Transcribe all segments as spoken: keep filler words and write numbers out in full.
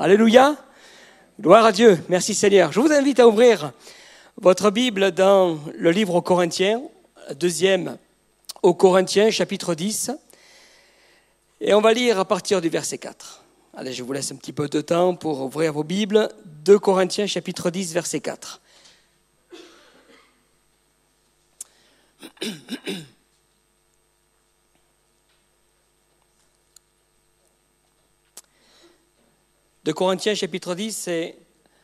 Alléluia. Gloire à Dieu. Merci Seigneur. Je vous invite à ouvrir votre Bible dans le livre aux Corinthiens, deuxième aux Corinthiens, chapitre dix. Et on va lire à partir du verset quatre. Allez, je vous laisse un petit peu de temps pour ouvrir vos Bibles. deux Corinthiens, chapitre dix, verset quatre. deux Corinthiens, chapitre dix, c'est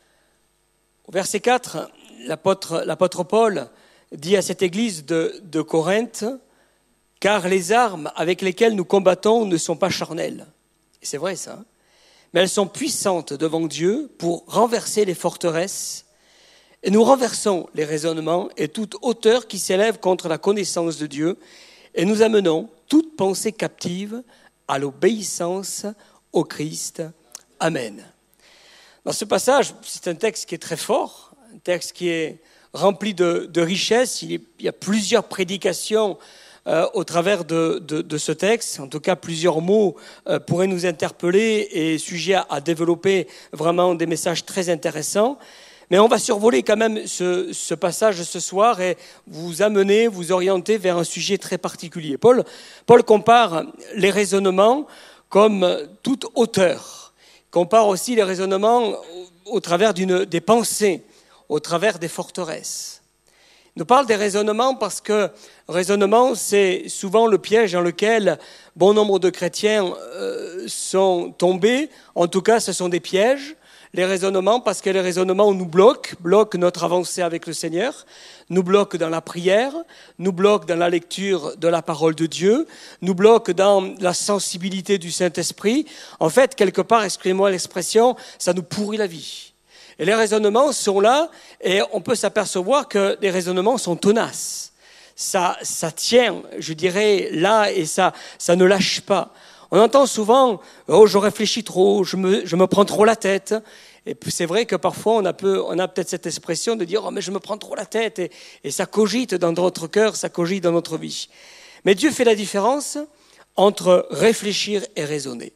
au verset quatre, l'apôtre, l'apôtre Paul dit à cette église de, de Corinthe, « Car les armes avec lesquelles nous combattons ne sont pas charnelles. » Et c'est vrai ça, hein, mais elles sont puissantes devant Dieu pour renverser les forteresses, et nous renversons les raisonnements et toute hauteur qui s'élève contre la connaissance de Dieu, et nous amenons toute pensée captive à l'obéissance au Christ. Amen. Dans ce passage, c'est un texte qui est très fort, un texte qui est rempli de, de richesses. Il y a plusieurs prédications euh, au travers de, de, de ce texte. En tout cas, plusieurs mots euh, pourraient nous interpeller et sujets à, à développer vraiment des messages très intéressants. Mais on va survoler quand même ce, ce passage ce soir et vous amener, vous orienter vers un sujet très particulier. Paul, Paul compare les raisonnements comme toute hauteur. Compare aussi les raisonnements au, au travers d'une, des pensées, au travers des forteresses. Il nous parle des raisonnements parce que raisonnement, c'est souvent le piège dans lequel bon nombre de chrétiens euh, sont tombés. En tout cas, ce sont des pièges. Les raisonnements, parce que les raisonnements nous bloquent, bloquent notre avancée avec le Seigneur, nous bloquent dans la prière, nous bloquent dans la lecture de la parole de Dieu, nous bloquent dans la sensibilité du Saint-Esprit. En fait, quelque part, excusez-moi l'expression, ça nous pourrit la vie. Et les raisonnements sont là, et on peut s'apercevoir que les raisonnements sont tenaces. Ça, ça tient, je dirais, là, et ça, ça ne lâche pas. On entend souvent « Oh, je réfléchis trop, je me, je me prends trop la tête ». Et c'est vrai que parfois, on a, peu, on a peut-être cette expression de dire « Oh, mais je me prends trop la tête ». Et, et ça cogite dans notre cœur, ça cogite dans notre vie. Mais Dieu fait la différence entre réfléchir et raisonner.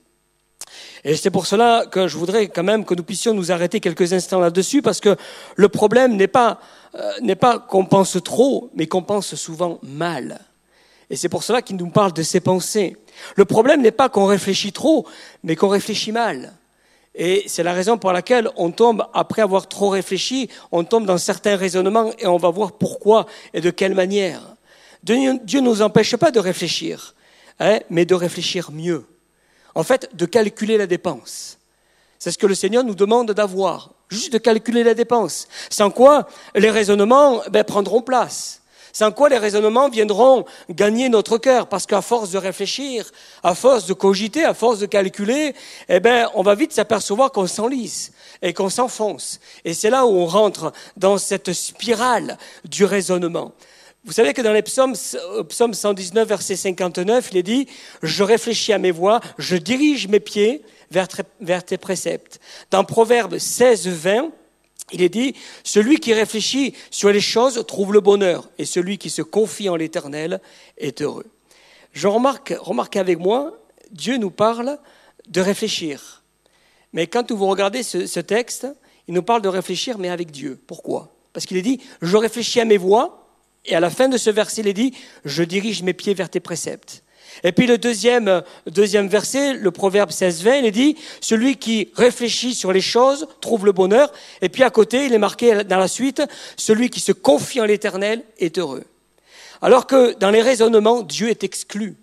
Et c'est pour cela que je voudrais quand même que nous puissions nous arrêter quelques instants là-dessus, parce que le problème n'est pas, euh, n'est pas qu'on pense trop, mais qu'on pense souvent mal. Et c'est pour cela qu'il nous parle de ses pensées. Le problème n'est pas qu'on réfléchit trop, mais qu'on réfléchit mal. Et c'est la raison pour laquelle on tombe, après avoir trop réfléchi, on tombe dans certains raisonnements et on va voir pourquoi et de quelle manière. Dieu ne nous empêche pas de réfléchir, hein, mais de réfléchir mieux. En fait, de calculer la dépense. C'est ce que le Seigneur nous demande d'avoir, juste de calculer la dépense. Sans quoi, les raisonnements ben, prendront place. Sans quoi les raisonnements viendront gagner notre cœur, parce qu'à force de réfléchir, à force de cogiter, à force de calculer, eh ben, on va vite s'apercevoir qu'on s'enlise et qu'on s'enfonce. Et c'est là où on rentre dans cette spirale du raisonnement. Vous savez que dans les psaumes, psaume cent dix-neuf, verset cinquante-neuf, il est dit « Je réfléchis à mes voies, je dirige mes pieds vers, vers tes préceptes ». Dans Proverbe seize, vingt, il est dit « Celui qui réfléchit sur les choses trouve le bonheur, et celui qui se confie en l'Éternel est heureux. » Je remarque, remarquez avec moi, Dieu nous parle de réfléchir. Mais quand vous regardez ce, ce texte, il nous parle de réfléchir, mais avec Dieu. Pourquoi ? Parce qu'il est dit « Je réfléchis à mes voies », et à la fin de ce verset, il est dit « Je dirige mes pieds vers tes préceptes ». Et puis le deuxième, deuxième verset, le Proverbe seize, vingt, il est dit « Celui qui réfléchit sur les choses trouve le bonheur ». Et puis à côté, il est marqué dans la suite « Celui qui se confie en l'Éternel est heureux ». Alors que dans les raisonnements, Dieu est exclu.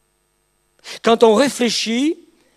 Quand on réfléchit,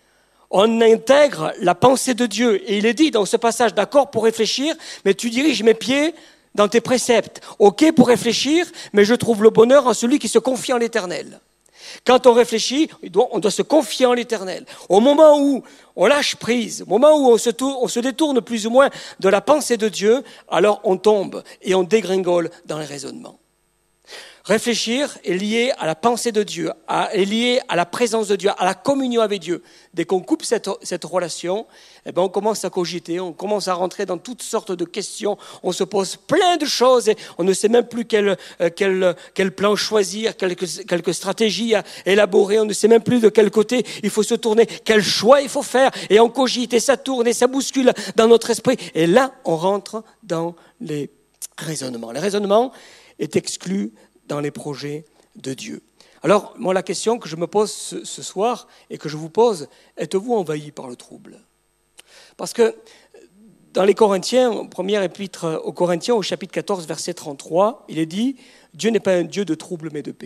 on intègre la pensée de Dieu. Et il est dit dans ce passage, d'accord pour réfléchir, mais tu diriges mes pieds dans tes préceptes. Ok pour réfléchir, mais je trouve le bonheur en celui qui se confie en l'Éternel. Quand on réfléchit, on doit se confier en l'Éternel. Au moment où on lâche prise, au moment où on se, tourne, on se détourne plus ou moins de la pensée de Dieu, alors on tombe et on dégringole dans les raisonnements. Réfléchir est lié à la pensée de Dieu, à, est lié à la présence de Dieu, à la communion avec Dieu. Dès qu'on coupe cette, cette relation, eh ben on commence à cogiter, on commence à rentrer dans toutes sortes de questions, on se pose plein de choses et on ne sait même plus quel, quel, quel plan choisir, quelques, quelques stratégies à élaborer, on ne sait même plus de quel côté il faut se tourner, quel choix il faut faire, et on cogite et ça tourne et ça bouscule dans notre esprit. Et là, on rentre dans les raisonnements. Le raisonnement est exclu dans les projets de Dieu. Alors, moi, la question que je me pose ce, ce soir et que je vous pose, êtes-vous envahi par le trouble ? Parce que dans les Corinthiens, première épître aux Corinthiens, au chapitre quatorze, verset trente-trois, il est dit « Dieu n'est pas un Dieu de trouble, mais de paix ».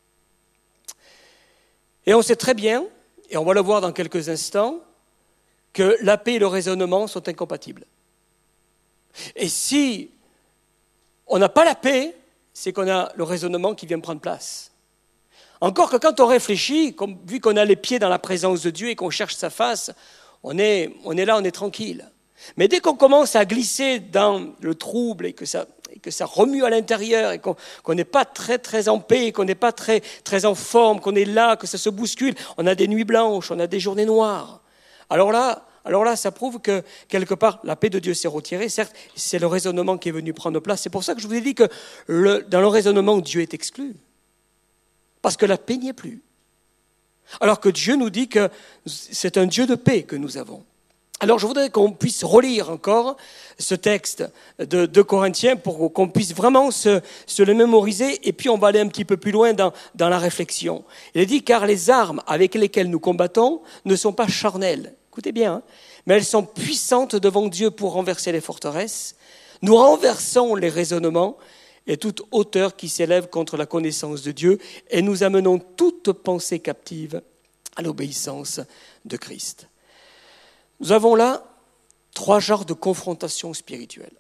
Et on sait très bien, et on va le voir dans quelques instants, que la paix et le raisonnement sont incompatibles. Et si on n'a pas la paix, c'est qu'on a le raisonnement qui vient prendre place. Encore que quand on réfléchit, comme, vu qu'on a les pieds dans la présence de Dieu et qu'on cherche sa face, on est, on est là, on est tranquille. Mais dès qu'on commence à glisser dans le trouble et que ça, et que ça remue à l'intérieur et qu'on qu'on n'est pas très, très en paix, qu'on n'est pas très, très en forme, qu'on est là, que ça se bouscule, on a des nuits blanches, on a des journées noires. Alors là, Alors là, ça prouve que, quelque part, la paix de Dieu s'est retirée. Certes, c'est le raisonnement qui est venu prendre place. C'est pour ça que je vous ai dit que le, dans le raisonnement, Dieu est exclu. Parce que la paix n'y est plus. Alors que Dieu nous dit que c'est un Dieu de paix que nous avons. Alors je voudrais qu'on puisse relire encore ce texte de, de Corinthiens pour qu'on puisse vraiment se, se le mémoriser. Et puis on va aller un petit peu plus loin dans, dans la réflexion. Il est dit, car les armes avec lesquelles nous combattons ne sont pas charnelles. Écoutez bien, hein, mais elles sont puissantes devant Dieu pour renverser les forteresses. Nous renversons les raisonnements et toute hauteur qui s'élève contre la connaissance de Dieu et nous amenons toute pensée captive à l'obéissance de Christ. Nous avons là trois genres de confrontation spirituelle.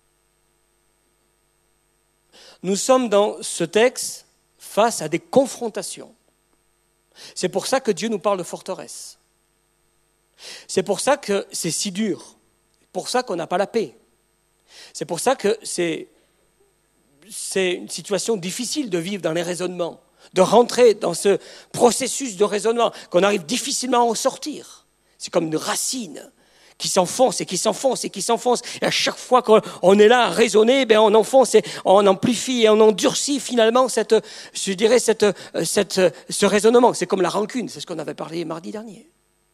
Nous sommes dans ce texte face à des confrontations. C'est pour ça que Dieu nous parle de forteresse. C'est pour ça que c'est si dur. C'est pour ça qu'on n'a pas la paix. C'est pour ça que c'est, c'est une situation difficile de vivre dans les raisonnements, de rentrer dans ce processus de raisonnement, qu'on arrive difficilement à en sortir. C'est comme une racine qui s'enfonce et qui s'enfonce et qui s'enfonce. Et à chaque fois qu'on est là à raisonner, ben on enfonce et on amplifie et on endurcit finalement cette, je dirais cette, cette, ce raisonnement. C'est comme la rancune, c'est ce qu'on avait parlé mardi dernier.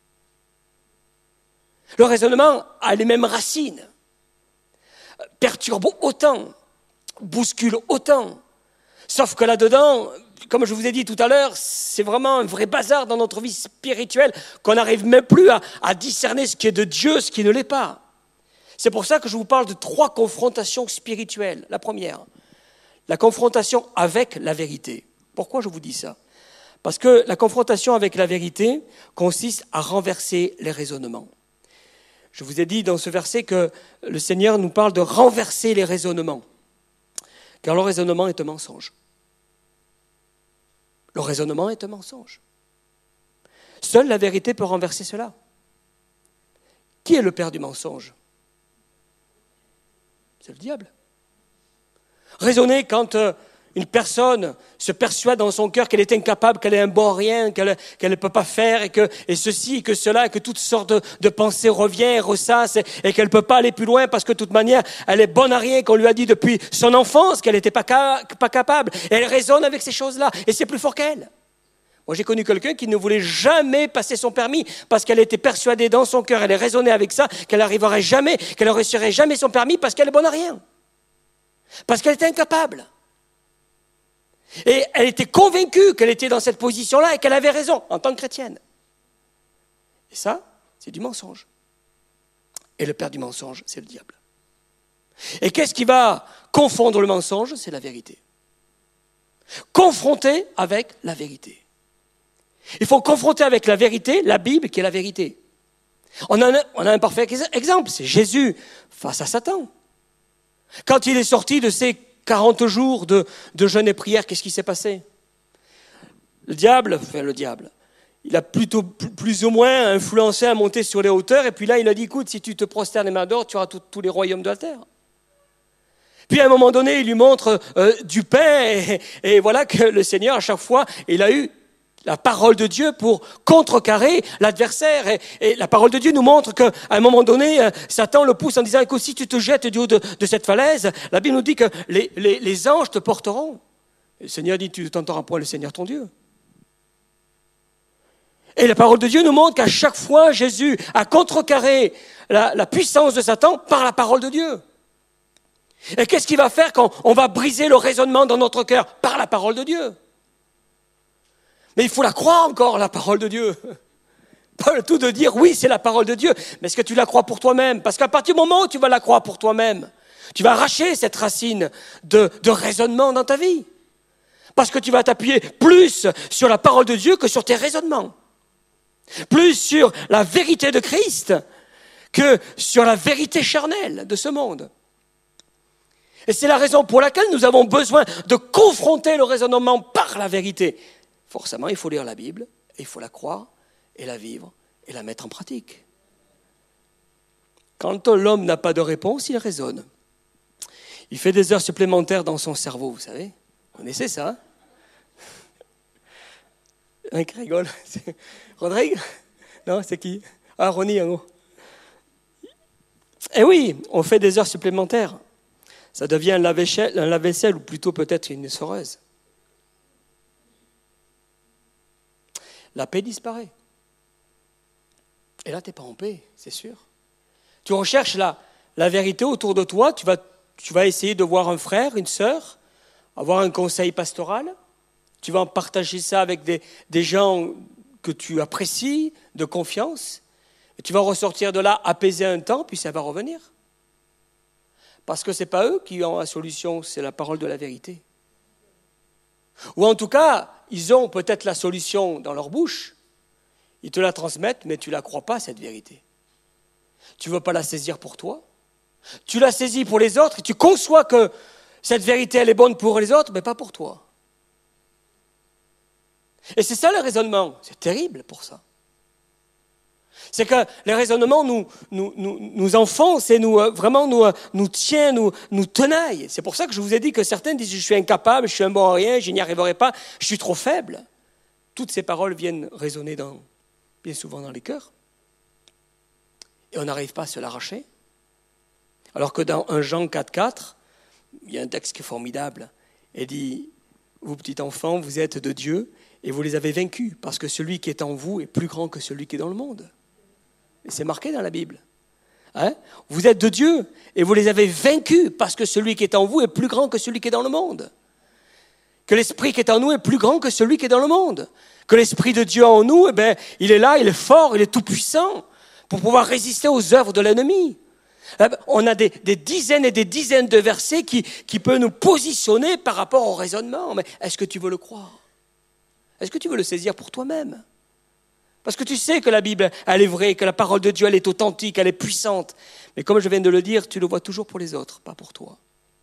Le raisonnement a les mêmes racines, perturbe autant, bouscule autant, sauf que là-dedans, comme je vous ai dit tout à l'heure, c'est vraiment un vrai bazar dans notre vie spirituelle qu'on n'arrive même plus à, à discerner ce qui est de Dieu, ce qui ne l'est pas. C'est pour ça que je vous parle de trois confrontations spirituelles. La première, la confrontation avec la vérité. Pourquoi je vous dis ça ? Parce que la confrontation avec la vérité consiste à renverser les raisonnements. Je vous ai dit dans ce verset que le Seigneur nous parle de renverser les raisonnements, car le raisonnement est un mensonge. Le raisonnement est un mensonge. Seule la vérité peut renverser cela. Qui est le père du mensonge ? C'est le diable. Raisonner quand euh, une personne se persuade dans son cœur qu'elle est incapable, qu'elle est un bon à rien, qu'elle, qu'elle ne peut pas faire, et que et ceci, et que cela, et que toutes sortes de, de pensées reviennent, ressassent, et, et qu'elle ne peut pas aller plus loin parce que de toute manière, elle est bonne à rien, qu'on lui a dit depuis son enfance qu'elle n'était pas, ca- pas capable. Et elle raisonne avec ces choses-là, et c'est plus fort qu'elle. Moi, j'ai connu quelqu'un qui ne voulait jamais passer son permis parce qu'elle était persuadée dans son cœur, elle est raisonnée avec ça, qu'elle n'arriverait jamais, qu'elle ne réussirait jamais son permis parce qu'elle est bonne à rien. Parce qu'elle était incapable. Et elle était convaincue qu'elle était dans cette position-là et qu'elle avait raison en tant que chrétienne. Et ça, c'est du mensonge. Et le père du mensonge, c'est le diable. Et qu'est-ce qui va confondre le mensonge ? C'est la vérité. Confronter avec la vérité. Il faut confronter avec la vérité la Bible qui est la vérité. On a un, on a un parfait exemple, c'est Jésus face à Satan. Quand il est sorti de ses quarante jours de, de jeûne et prière, qu'est-ce qui s'est passé ? Le diable, enfin le diable, il a plutôt plus ou moins influencé à monter sur les hauteurs, et puis là il a dit, écoute, si tu te prosternes et m'adores, tu auras tous les royaumes de la terre. Puis à un moment donné, il lui montre euh, du pain et, et voilà que le Seigneur, à chaque fois, il a eu la parole de Dieu pour contrecarrer l'adversaire. Et, et la parole de Dieu nous montre qu'à un moment donné, euh, Satan le pousse en disant « Écoute, si tu te jettes du haut de, de cette falaise, la Bible nous dit que les, les, les anges te porteront. » Le Seigneur dit « Tu ne t'entendras point le Seigneur ton Dieu. » Et la parole de Dieu nous montre qu'à chaque fois, Jésus a contrecarré la, la puissance de Satan par la parole de Dieu. Et qu'est-ce qu'il va faire quand on va briser le raisonnement dans notre cœur? Par la parole de Dieu. Mais il faut la croire encore, la parole de Dieu. Pas le tout de dire, oui, c'est la parole de Dieu, mais est-ce que tu la crois pour toi-même? Parce qu'à partir du moment où tu vas la croire pour toi-même, tu vas arracher cette racine de, de raisonnement dans ta vie. Parce que tu vas t'appuyer plus sur la parole de Dieu que sur tes raisonnements. Plus sur la vérité de Christ que sur la vérité charnelle de ce monde. Et c'est la raison pour laquelle nous avons besoin de confronter le raisonnement par la vérité. Forcément, il faut lire la Bible, et il faut la croire, et la vivre, et la mettre en pratique. Quand l'homme n'a pas de réponse, il raisonne. Il fait des heures supplémentaires dans son cerveau, vous savez. Vous connaissez ça, hein? Un qui rigole. C'est Rodrigue? Non, c'est qui? Ah, Ronnie, en haut. Eh oui, on fait des heures supplémentaires. Ça devient un lave-vaisselle, un lave-vaisselle ou plutôt peut-être une essoreuse. La paix disparaît. Et là, tu n'es pas en paix, c'est sûr. Tu recherches la, la vérité autour de toi, tu vas, tu vas essayer de voir un frère, une sœur, avoir un conseil pastoral, tu vas en partager ça avec des, des gens que tu apprécies, de confiance, et tu vas ressortir de là apaisé un temps, puis ça va revenir. Parce que ce n'est pas eux qui ont la solution, c'est la parole de la vérité. Ou en tout cas, ils ont peut-être la solution dans leur bouche, ils te la transmettent, mais tu ne la crois pas, cette vérité. Tu ne veux pas la saisir pour toi, tu la saisis pour les autres, et tu conçois que cette vérité, elle est bonne pour les autres, mais pas pour toi. Et c'est ça le raisonnement, c'est terrible pour ça. C'est que les raisonnements nous, nous, nous, nous enfoncent et nous, euh, vraiment nous, euh, nous tient, nous, nous tenaillent. C'est pour ça que je vous ai dit que certains disent « je suis incapable, je suis un bon à rien, je n'y arriverai pas, je suis trop faible ». Toutes ces paroles viennent résonner dans, bien souvent dans les cœurs. Et on n'arrive pas à se l'arracher. Alors que dans un Jean quatre quatre, il y a un texte qui est formidable. Il dit « vous petits enfants, vous êtes de Dieu et vous les avez vaincus parce que celui qui est en vous est plus grand que celui qui est dans le monde ». Et c'est marqué dans la Bible. Hein? Vous êtes de Dieu et vous les avez vaincus parce que celui qui est en vous est plus grand que celui qui est dans le monde. Que l'esprit qui est en nous est plus grand que celui qui est dans le monde. Que l'esprit de Dieu en nous, eh ben, il est là, il est fort, il est tout puissant pour pouvoir résister aux œuvres de l'ennemi. On a des, des dizaines et des dizaines de versets qui, qui peuvent nous positionner par rapport au raisonnement. Mais est-ce que tu veux le croire? Est-ce que tu veux le saisir pour toi-même? Parce que tu sais que la Bible, elle est vraie, que la parole de Dieu, elle est authentique, elle est puissante. Mais comme je viens de le dire, tu le vois toujours pour les autres, pas pour toi.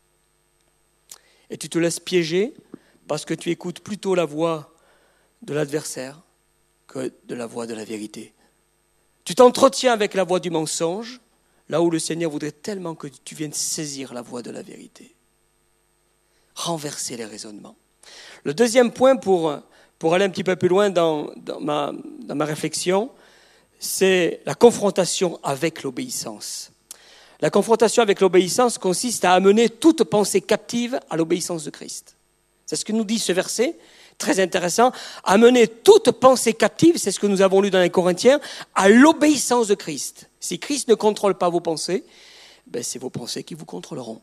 Et tu te laisses piéger parce que tu écoutes plutôt la voix de l'adversaire que de la voix de la vérité. Tu t'entretiens avec la voix du mensonge, là où le Seigneur voudrait tellement que tu viennes saisir la voix de la vérité. Renverser les raisonnements. Le deuxième point pour... Pour aller un petit peu plus loin dans, dans, ma, dans ma réflexion, c'est la confrontation avec l'obéissance. La confrontation avec l'obéissance consiste à amener toute pensée captive à l'obéissance de Christ. C'est ce que nous dit ce verset, très intéressant. Amener toute pensée captive, c'est ce que nous avons lu dans les Corinthiens, à l'obéissance de Christ. Si Christ ne contrôle pas vos pensées, ben c'est vos pensées qui vous contrôleront.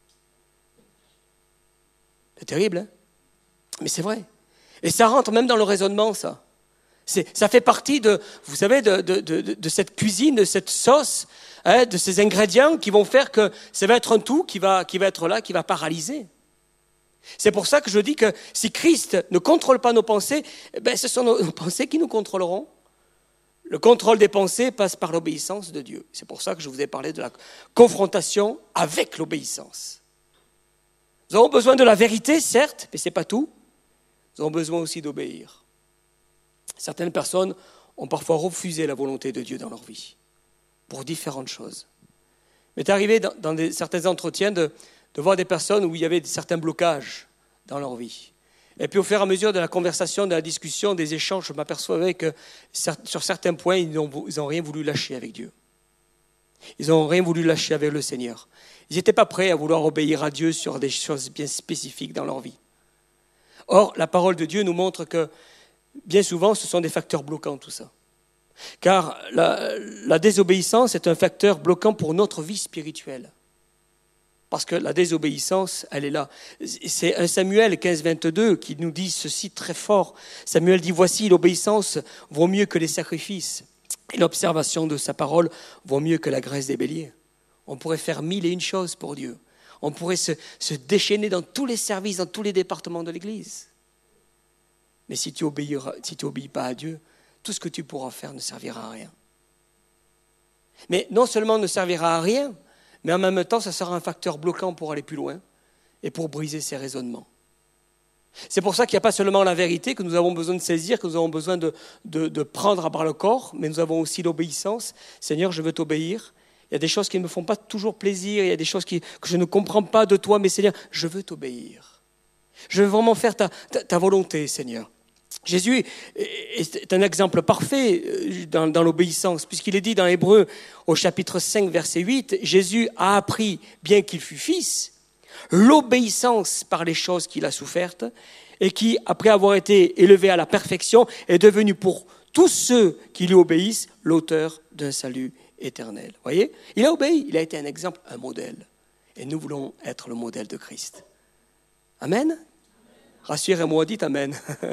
C'est terrible, hein? Mais c'est vrai. Et ça rentre même dans le raisonnement, ça. C'est, ça fait partie de, vous savez, de, de, de, de cette cuisine, de cette sauce, hein, de ces ingrédients qui vont faire que ça va être un tout qui va, qui va être là, qui va paralyser. C'est pour ça que je dis que si Christ ne contrôle pas nos pensées, ben ce sont nos, nos pensées qui nous contrôleront. Le contrôle des pensées passe par l'obéissance de Dieu. C'est pour ça que je vous ai parlé de la confrontation avec l'obéissance. Nous avons besoin de la vérité, certes, mais ce n'est pas tout. Nous avons besoin aussi d'obéir. Certaines personnes ont parfois refusé la volonté de Dieu dans leur vie, pour différentes choses. Il m'est arrivé dans, dans des, certains entretiens de, de voir des personnes où il y avait certains blocages dans leur vie. Et puis au fur et à mesure de la conversation, de la discussion, des échanges, je m'apercevais que sur certains points, ils n'ont ils ont rien voulu lâcher avec Dieu. Ils n'ont rien voulu lâcher avec le Seigneur. Ils n'étaient pas prêts à vouloir obéir à Dieu sur des choses bien spécifiques dans leur vie. Or, la parole de Dieu nous montre que bien souvent, ce sont des facteurs bloquants, tout ça. Car la, la désobéissance est un facteur bloquant pour notre vie spirituelle. Parce que la désobéissance, elle est là. C'est un Samuel quinze, vingt-deux qui nous dit ceci très fort. Samuel dit « Voici, l'obéissance vaut mieux que les sacrifices, et l'observation de sa parole vaut mieux que la graisse des béliers. » On pourrait faire mille et une choses pour Dieu. On pourrait se, se déchaîner dans tous les services, dans tous les départements de l'Église. Mais si tu obéiras, si tu n'obéis pas à Dieu, tout ce que tu pourras faire ne servira à rien. Mais non seulement ne servira à rien, mais en même temps, ça sera un facteur bloquant pour aller plus loin et pour briser ses raisonnements. C'est pour ça qu'il n'y a pas seulement la vérité que nous avons besoin de saisir, que nous avons besoin de, de, de prendre à bras le corps, mais nous avons aussi l'obéissance. Seigneur, je veux t'obéir. Il y a des choses qui ne me font pas toujours plaisir, il y a des choses qui, que je ne comprends pas de toi, mais Seigneur, je veux t'obéir. Je veux vraiment faire ta, ta, ta volonté, Seigneur. Jésus est un exemple parfait dans, dans l'obéissance, puisqu'il est dit dans Hébreux, au chapitre cinq, verset huit, Jésus a appris, bien qu'il fût fils, l'obéissance par les choses qu'il a souffertes, et qui, après avoir été élevé à la perfection, est devenu pour tous ceux qui lui obéissent l'auteur d'un salut éternel. Vous voyez, il a obéi, il a été un exemple, un modèle. Et nous voulons être le modèle de Christ. Amen? Rassurez-moi, dites Amen.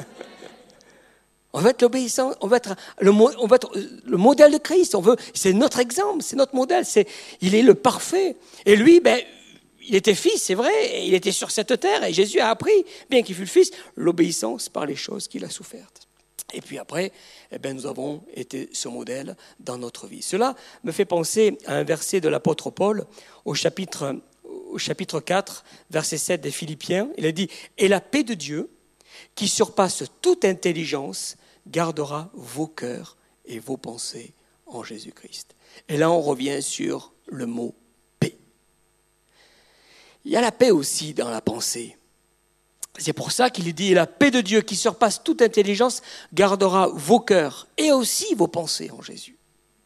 On veut être l'obéissant, on veut être le, on veut être le modèle de Christ. On veut, c'est notre exemple, c'est notre modèle. C'est, il est le parfait. Et lui, ben, il était fils, c'est vrai, et il était sur cette terre. Et Jésus a appris, bien qu'il fût le fils, l'obéissance par les choses qu'il a souffertes. Et puis après, eh ben, nous avons été ce modèle dans notre vie. Cela me fait penser à un verset de l'apôtre Paul au chapitre, au chapitre quatre, verset sept des Philippiens. Il a dit « Et la paix de Dieu, qui surpasse toute intelligence, gardera vos cœurs et vos pensées en Jésus-Christ. » Et là, on revient sur le mot « paix ». Il y a la paix aussi dans la pensée. C'est pour ça qu'il dit « La paix de Dieu qui surpasse toute intelligence gardera vos cœurs et aussi vos pensées en Jésus. »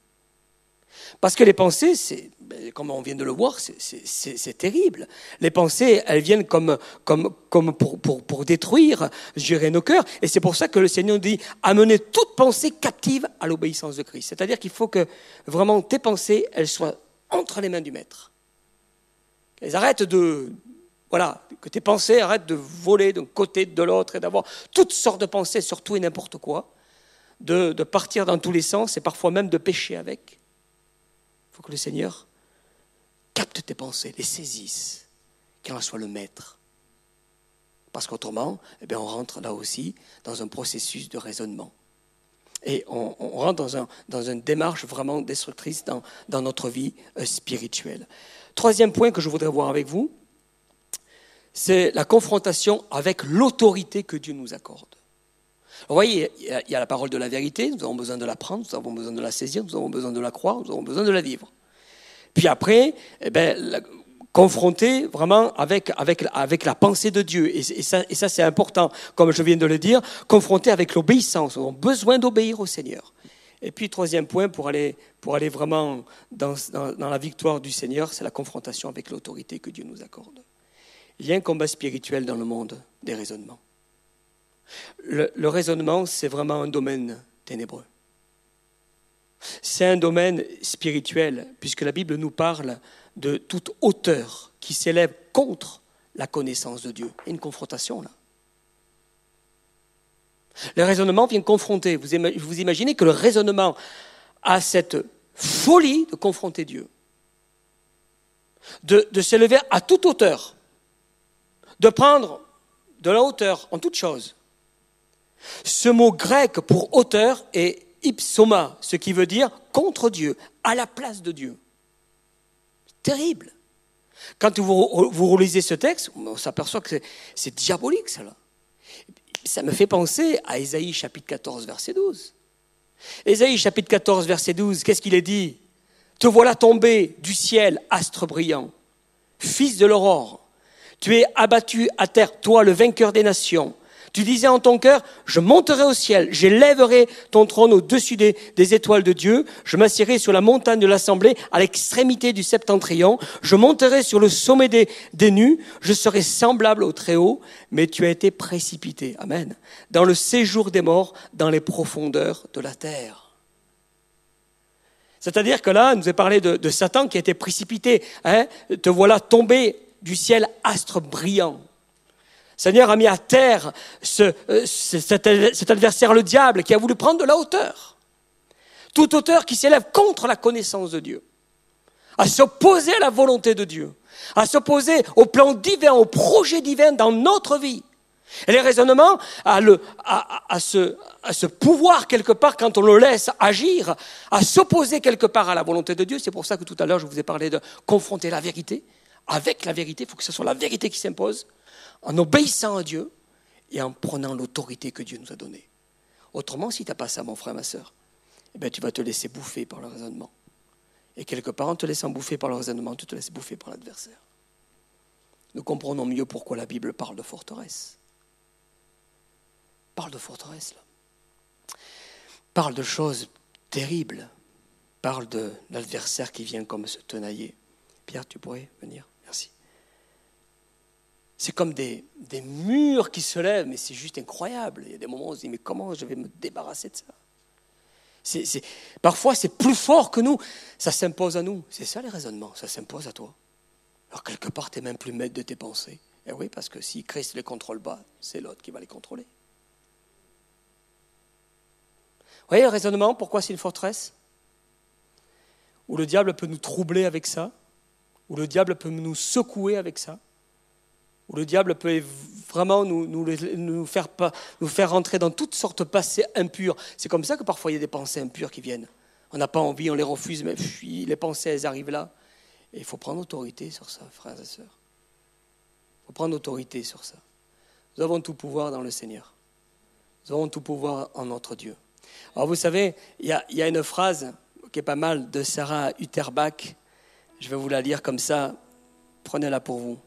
Parce que les pensées, c'est, comme on vient de le voir, c'est, c'est, c'est, c'est terrible. Les pensées, elles viennent comme, comme, comme pour, pour, pour détruire, gérer nos cœurs. Et c'est pour ça que le Seigneur dit « Amenez toute pensée captive à l'obéissance de Christ. » C'est-à-dire qu'il faut que vraiment tes pensées, elles soient entre les mains du Maître. Qu'elles arrêtent de... Voilà, que tes pensées arrêtent de voler d'un côté, de l'autre, et d'avoir toutes sortes de pensées sur tout et n'importe quoi, de, de partir dans tous les sens, et parfois même de pécher avec. Il faut que le Seigneur capte tes pensées, les saisisse, qu'il en soit le maître. Parce qu'autrement, eh bien, on rentre là aussi dans un processus de raisonnement. Et on, on rentre dans, un, dans une démarche vraiment destructrice dans, dans notre vie euh, spirituelle. Troisième point que je voudrais voir avec vous, c'est la confrontation avec l'autorité que Dieu nous accorde. Vous voyez, il y, a, il y a la parole de la vérité, nous avons besoin de l'apprendre, nous avons besoin de la saisir, nous avons besoin de la croire, nous avons besoin de la vivre. Puis après, eh ben, la, confronter vraiment avec, avec, avec la pensée de Dieu. Et, et, ça, et ça, c'est important, comme je viens de le dire, confronter avec l'obéissance. Nous avons besoin d'obéir au Seigneur. Et puis, troisième point, pour aller, pour aller vraiment dans, dans, dans la victoire du Seigneur, c'est la confrontation avec l'autorité que Dieu nous accorde. Il y a un combat spirituel dans le monde des raisonnements. Le, le raisonnement, c'est vraiment un domaine ténébreux. C'est un domaine spirituel, puisque la Bible nous parle de toute hauteur qui s'élève contre la connaissance de Dieu. Il y a une confrontation là. Le raisonnement vient confronter. Vous, vous imaginez que le raisonnement a cette folie de confronter Dieu, de, de s'élever à toute hauteur, de prendre de la hauteur en toute chose. Ce mot grec pour hauteur est ipsoma, ce qui veut dire contre Dieu, à la place de Dieu. Terrible. Quand vous, vous relisez ce texte, on s'aperçoit que c'est, c'est diabolique, ça là. Ça me fait penser à Ésaïe chapitre quatorze, verset douze. Ésaïe chapitre quatorze, verset douze, qu'est-ce qu'il est dit ? Te voilà tombé du ciel, astre brillant, fils de l'aurore. Tu es abattu à terre, toi le vainqueur des nations. Tu disais en ton cœur, je monterai au ciel, j'élèverai ton trône au-dessus des, des étoiles de Dieu, je m'assiérai sur la montagne de l'assemblée, à l'extrémité du septentrion, je monterai sur le sommet des, des nues, je serai semblable au Très-Haut, mais tu as été précipité, amen, dans le séjour des morts, dans les profondeurs de la terre. C'est-à-dire que là, il nous est parlé de, de Satan qui a été précipité, hein, te voilà tombé du ciel, astre brillant. Le Seigneur a mis à terre ce, cet, cet adversaire, le diable, qui a voulu prendre de la hauteur. Toute hauteur qui s'élève contre la connaissance de Dieu, à s'opposer à la volonté de Dieu, à s'opposer au plan divin, au projet divin dans notre vie. Et les raisonnements à, le, à, à, ce, à ce pouvoir quelque part, quand on le laisse agir, à s'opposer quelque part à la volonté de Dieu. C'est pour ça que tout à l'heure, je vous ai parlé de confronter la vérité. Avec la vérité, il faut que ce soit la vérité qui s'impose, en obéissant à Dieu et en prenant l'autorité que Dieu nous a donnée. Autrement, si tu n'as pas ça, mon frère, ma sœur, eh bien, tu vas te laisser bouffer par le raisonnement. Et quelque part, en te laissant bouffer par le raisonnement, tu te laisses bouffer par l'adversaire. Nous comprenons mieux pourquoi la Bible parle de forteresse. Parle de forteresse, là. Parle de choses terribles. Parle de l'adversaire qui vient comme se tenailler. Pierre, tu pourrais venir? Merci. C'est comme des, des murs qui se lèvent, mais c'est juste incroyable. Il y a des moments où on se dit, mais comment je vais me débarrasser de ça? c'est, c'est, Parfois, c'est plus fort que nous. Ça s'impose à nous. C'est ça les raisonnements, ça s'impose à toi. Alors quelque part, tu n'es même plus maître de tes pensées. Et oui, parce que si Christ ne les contrôle pas, c'est l'autre qui va les contrôler. Vous voyez le raisonnement, pourquoi c'est une forteresse? Où le diable peut nous troubler avec ça, où le diable peut nous secouer avec ça, où le diable peut vraiment nous, nous, nous, faire, nous faire rentrer dans toutes sortes de passés impurs. C'est comme ça que parfois il y a des pensées impures qui viennent. On n'a pas envie, on les refuse, mais pff, les pensées, elles arrivent là. Et il faut prendre autorité sur ça, frères et sœurs. Il faut prendre autorité sur ça. Nous avons tout pouvoir dans le Seigneur. Nous avons tout pouvoir en notre Dieu. Alors vous savez, il y a, il y a une phrase qui est pas mal de Sarah Utterbach. Je vais vous la lire comme ça. Prenez-la pour vous.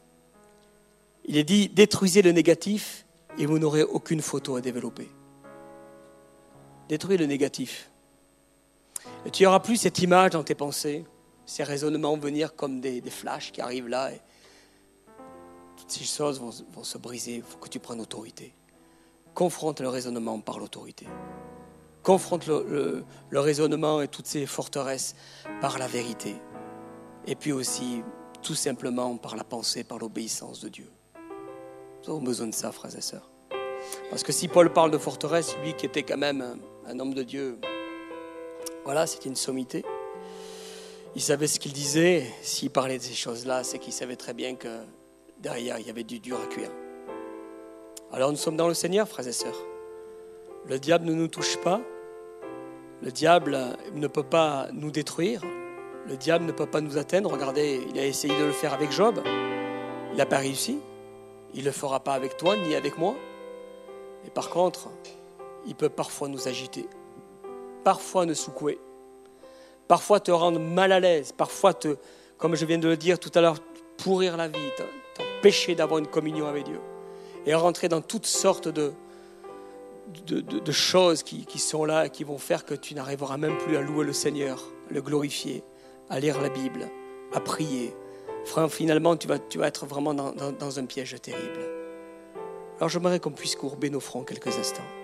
Il est dit, détruisez le négatif et vous n'aurez aucune photo à développer. Détruis le négatif. Et tu n'auras plus cette image dans tes pensées, ces raisonnements venir comme des, des flashs qui arrivent là. Et toutes ces choses vont, vont se briser. Il faut que tu prennes autorité. Confronte le raisonnement par l'autorité. Confronte le, le, le raisonnement et toutes ces forteresses par la vérité. Et puis aussi, tout simplement, par la pensée, par l'obéissance de Dieu. Nous avons besoin de ça, frères et sœurs. Parce que si Paul parle de forteresse, lui qui était quand même un, un homme de Dieu, voilà, c'était une sommité. Il savait ce qu'il disait. S'il parlait de ces choses-là, c'est qu'il savait très bien que derrière, il y avait du dur à cuire. Alors nous sommes dans le Seigneur, frères et sœurs. Le diable ne nous touche pas. Le diable ne peut pas nous détruire. Le diable ne peut pas nous atteindre. Regardez, il a essayé de le faire avec Job. Il n'a pas réussi. Il ne le fera pas avec toi ni avec moi. Et par contre, il peut parfois nous agiter. Parfois nous secouer. Parfois te rendre mal à l'aise. Parfois, te, comme je viens de le dire tout à l'heure, pourrir la vie. T'empêcher d'avoir une communion avec Dieu. Et rentrer dans toutes sortes de, de, de, de choses qui, qui sont là et qui vont faire que tu n'arriveras même plus à louer le Seigneur, à le glorifier, à lire la Bible, à prier. Frère, finalement, tu vas, tu vas être vraiment dans, dans, dans un piège terrible. Alors j'aimerais qu'on puisse courber nos fronts quelques instants.